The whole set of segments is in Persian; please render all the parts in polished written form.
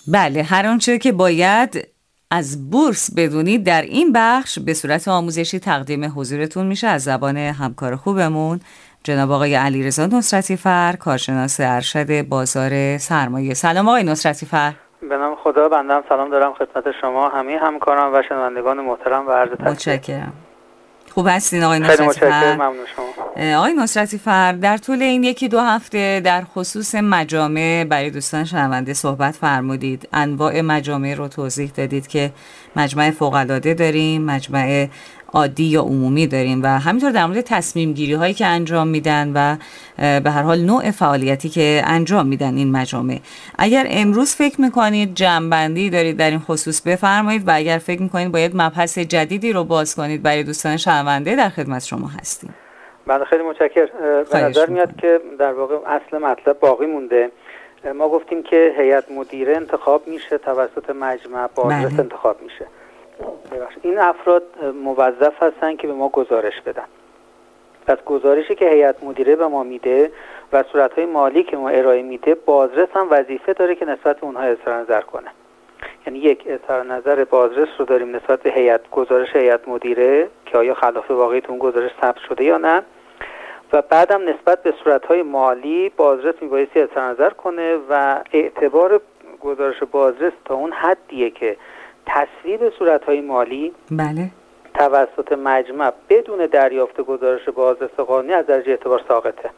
بله، هر آنچه که باید از بورس بدونید در این بخش به صورت آموزشی تقدیم حضورتون میشه از زبان همکار خوبمون جناب آقای علیرضا نصرتی فر، کارشناس ارشد بازار سرمایه. سلام آقای نصرتی فر. به نام خدا، بنده سلام دارم خدمت شما همه همکاران و شنوندگان محترم و عرض تحیه. متشکرم. خوب هستین آقای خیلی نصرتی فر؟ متشکرم، ممنون شما. آقای نصرتی فر، در طول این یکی دو هفته در خصوص مجامع برای دوستان شنونده صحبت فرمودید. انواع مجامع رو توضیح دادید که مجمع فوق‌العاده داریم، مجمع عادی یا عمومی داریم و همینطور در مورد تصمیم گیری هایی که انجام میدن و به هر حال نوع فعالیتی که انجام میدن این مجامع. اگر امروز فکر میکنید جمع‌بندی دارید در این خصوص بفرمایید و اگر فکر میکنید باید مبحث جدیدی رو باز کنید برای دوستان شنونده در خدمت شما هستیم. بله، خیلی متشکرم. به نظر میاد که در واقع اصل مطلب باقی مونده. ما گفتیم که هیئت مدیره انتخاب میشه توسط مجمع، بازرس انتخاب میشه. این افراد موظف هستن که به ما گزارش بدن. پس گزارشی که هیئت مدیره به ما میده و صورتهای مالی که ما ارائه میده، بازرس هم وظیفه داره که نسبت به اونها اظهار نظر کنه. یعنی یک اظهار نظر بازرس رو داریم نسبت به گزارش هیئت مدیره که آیا خلاف واقعی تو اون گزارش ثبت شده یا نه، و بعدم نسبت به صورتهای مالی بازرس میبایستی اظهار نظر کنه و اعتبار گزارش بازرس تا اون حدیه که تصویب صورتهای مالی توسط مجمع بدون دریافت گزارش بازرس قانونی از درجه اعتبار ساقطه.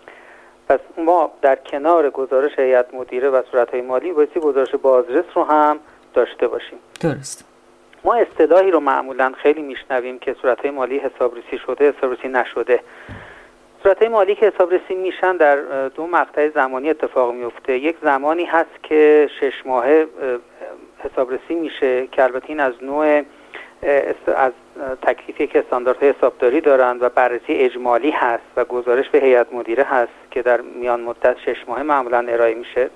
پس ما در کنار گزارش هیئت مدیره و صورتهای مالی بایستی گزارش بازرس رو هم داشته باشیم. درست. ما اصطلاحی رو معمولا خیلی میشنویم که صورتهای مالی حسابرسی شده، حسابرسی نشده. صورتهای مالی که حسابرسی میشن در دو مقطع زمانی اتفاق میفته. یک زمانی هست که 6 ماهه حسابرسی میشه که البته این از نوع از تکلیفی که استانداردهای حسابداری دارند و بررسی اجمالی هست و گزارش به هیئت مدیره هست که در میان مدت 6 ماهه معمولا ارائه میشه.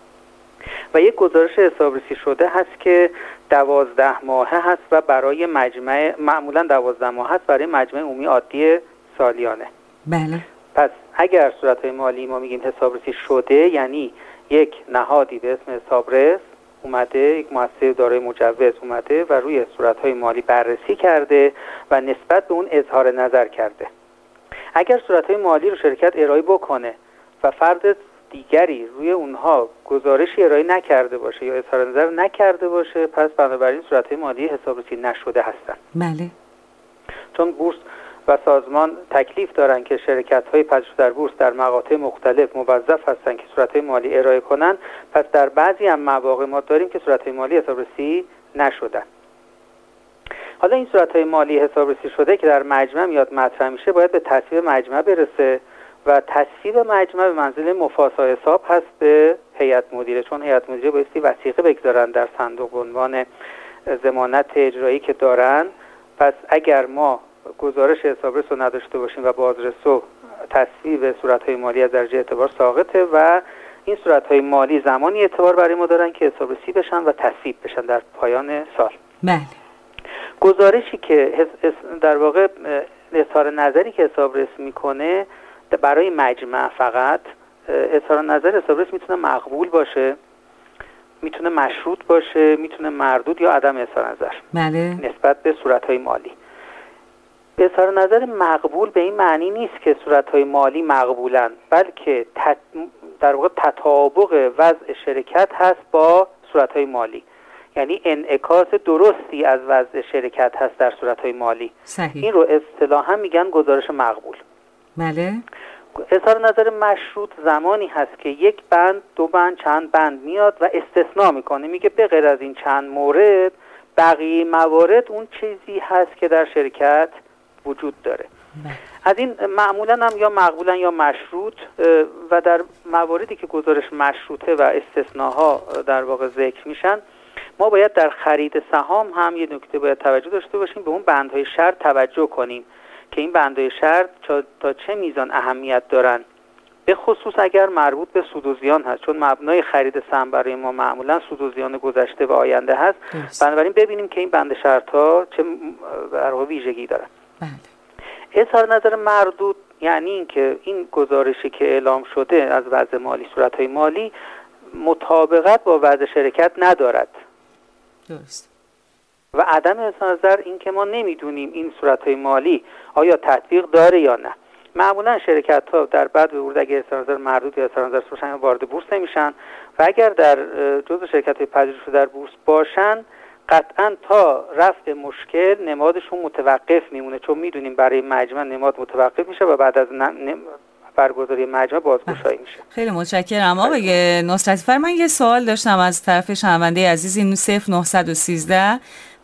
و یک گزارش حسابرسی شده هست که 12 ماهه هست و برای مجمع معمولا 12 ماه هست برای مجمع عمومی عادی سالیانه. بله. پس اگر صورتهای مالی ما میگیم حسابرسی شده، یعنی یک نهادی به اسم حسابرس اومده، یک مؤسسه دارای مجوز اومده و روی صورتهای مالی بررسی کرده و نسبت به اون اظهار نظر کرده. اگر صورتهای مالی رو شرکت ارائه بکنه و فرد دیگری روی اونها گزارشی ارائه نکرده باشه یا اظهار نظر نکرده باشه، پس بنابراین صورتهای مالی حسابرسی نشده هستن. بله. چون بورس و سازمان تکلیف دارن که شرکت‌های پذیرفته در بورس در مقاطع مختلف موظف هستن که صورتهای مالی ارائه کنن، پس در بعضی هم مواقع ما داریم که صورتهای مالی حسابرسی نشدن. حالا این صورتهای مالی حسابرسی شده که در مجمع میاد مطرح میشه، باید به تصویب مجمع برسه و تصویب مجمع به منزله مفاسا حساب هست به هیئت مدیره، چون هیئت مدیره بایستی وثیقه بگذارن در صندوق به عنوان ضمانت اجرایی که دارن. پس اگر ما گزارش حسابرس رو نداشته باشیم و بازرس و تصویب صورتهای مالی از درجه اعتبار ساقطه و این صورتهای مالی زمانی اعتبار برای ما دارن که حسابرسی بشن و تصویب بشن در پایان سال. بله. گزارشی که در واقع اظهار نظری که حسابرس میکنه برای مجمع فقط اظهار نظر حسابرس میتونه مقبول باشه، میتونه مشروط باشه، میتونه مردود یا عدم اظهار نظر. بله. نسبت به صورتهای مالی. اظهار نظر مقبول به این معنی نیست که صورتهای مالی مقبولن، بلکه در واقع تطابق وضع شرکت هست با صورتهای مالی، یعنی انعکاس درستی از وضع شرکت هست در صورتهای مالی. صحیح. این رو اصطلاحاً میگن گزارش مقبول. بله. اظهار نظر مشروط زمانی هست که یک بند، دو بند، چند بند میاد و استثناء میکنه، میگه به غیر از این چند مورد بقیه موارد اون چیزی هست که در شرکت وجود داره. از این معمولا هم یا مقبولن یا مشروط، و در مواردی که گزارش مشروطه و استثناها در واقع ذکر میشن، ما باید در خرید سهام هم یه نکته باید توجه داشته باشیم، به اون بندهای شرط توجه کنیم که این بندهای شرط تا چه میزان اهمیت دارن، به خصوص اگر مربوط به سود و زیان هست، چون مبنای خرید سهم برای ما معمولا سود و زیان گذشته و آینده هست. بنابراین ببینیم که این بند شرط ها چه ویژگی دارن. بله. اظهار نظر مردود یعنی این که این گزارشی که اعلام شده از وضع مالی، صورتهای مالی، مطابقت با وضع شرکت ندارد. درست. و عدم اظهار نظر این که ما نمیدونیم این صورت‌های مالی آیا تطبیق داره یا نه. معمولا شرکت‌ها در بعد ورود اگر اظهار نظر مردود یا اظهار نظر باشن وارد بورس نمیشن و اگر در جزء شرکت‌های پذیرفته در بورس باشن قطعاً تا رفع مشکل نمادشون متوقف میمونه، چون میدونیم برای مجمع نماد متوقف میشه و بعد از برگزاری مجمع بازگشایی میشه. خیلی متشکرم آقای نصرتی فر. من یه سوال داشتم از طرف شنونده عزیز، این 0913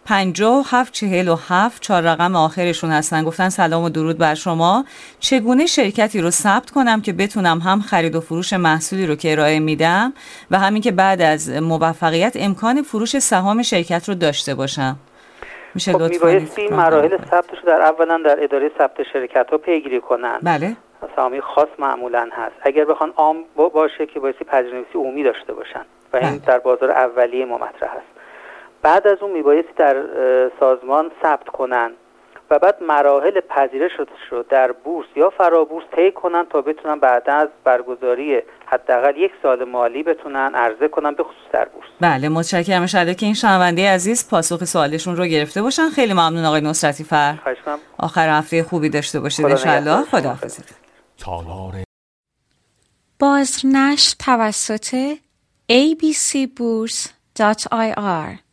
5747 4 رقم آخرشون هستن. گفتن سلام و درود بر شما، چگونه شرکتی رو ثبت کنم که بتونم هم خرید و فروش محصولی رو که ارائه میدم و همین که بعد از موفقیت امکان فروش سهام شرکت رو داشته باشم؟ میشه لطفاً میبایستی مراحل ثبتش رو اولا در اداره ثبت شرکت ها پیگیری کنن. بله. سهامی خاص معمولا هست. اگر بخوان عام باشه که بایستی پذیرش‌نویسی عمومی داشته باشن و این در بازار اولیه ما مطرح است. بعد از اون میبایستی در سازمان ثبت کنن و بعد مراحل پذیرش رو در بورس یا فرابورس طی کنن تا بتونن بعد از برگزاری حداقل 1 سال مالی بتونن عرضه کنن به خصوص در بورس. بله متشکرم. ان شاءالله که این شنونده عزیز پاسخ سوالشون رو گرفته باشن. خیلی ممنون آقای نصرتی فر. آخر هفته خوبی داشته باشید ان شاءالله. خداحافظ. بازنشر توسط abcburs.ir